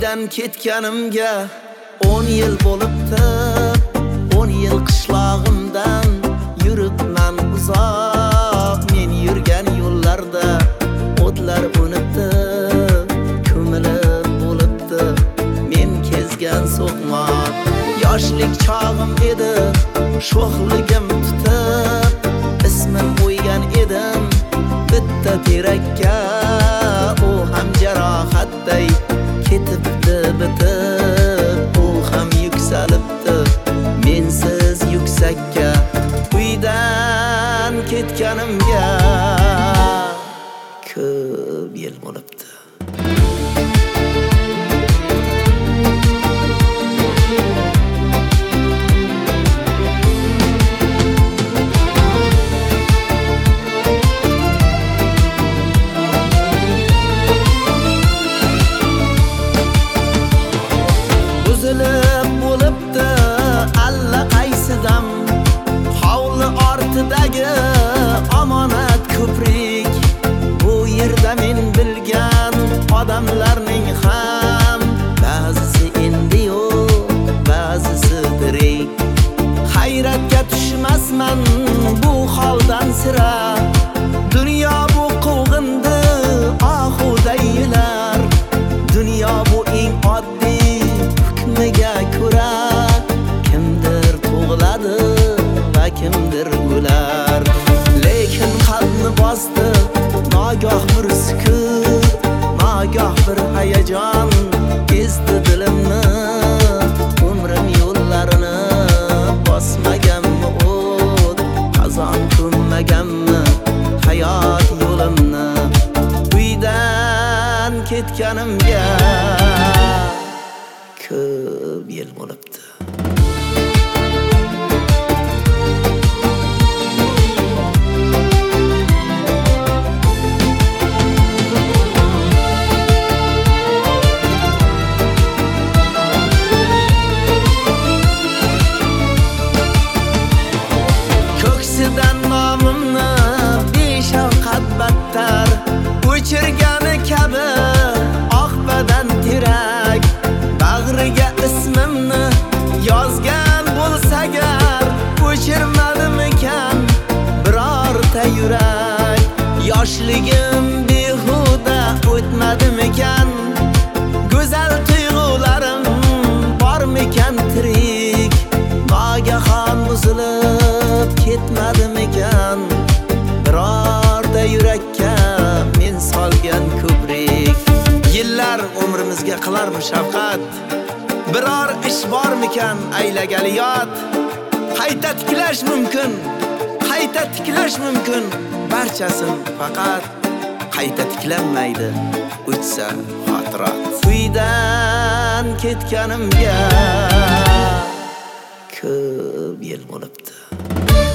uydan ketganimga 10 yil bo'libdi. 10 yil qishlog'imdan yuribman uzoq. Men yurgan yo'llarda o'tlar unibdi, ko'milib bo'libdi. Men kezgan so'qmoq yoshlik chog'im edi, sho'xligim tutib ismim qo'ygan edim bitta terakka. U ham jarohatday ketibdi bitib, u ham yuksalibdi mensiz yuksakka. Uydan ketganimga ko'p yil bo'libdi. Buzilib bo'libdi alla qaysidam hovli ortidagi omonat ko'prik. Bu yerda men bilgan odamlarning ham ba'zisi endi yo'q, ba'zisi tirik. Hayratga tushmasman bu holdan sira. Dunyo bu quvg'indi oxuda yilar. Dunyo bu eng oddiy hukmiga ko'ra kimdir tug'iladi va kimdir o'lar. Lekin qalbni bosdi nogoh bir sukut, nogoh bir hayajon ezdi dilimni. Umrim yo'llarini bosmaganmi o't, qazon ko'mmaganmi hayot yo'limni. Uydan ketganimga ko'p yil bo'libdi. Ko'ksidan nomimni beshafqat battar o'chirgani kabi oqbadan terak. Bag'riga ismimni yozgan bo'lsagar o'chirmadimikan birorta yurak. Yoshligim behuda o'tmadimikan, go'zal tuyg'ularim bormikan tirik. Nogahon buzilib ketmadimikan birorta yurakka men solgan ko'prik. Yillar umrimizga qilarmi shafqat, biror ish bormikan aylagali yot. Qayta tiklash mumkin, qayta tiklash mumkin barchasin, faqat qayta tiklanmaydi o'tsa xotirot. Uydan ketganimga ko'p yil bo'libdi.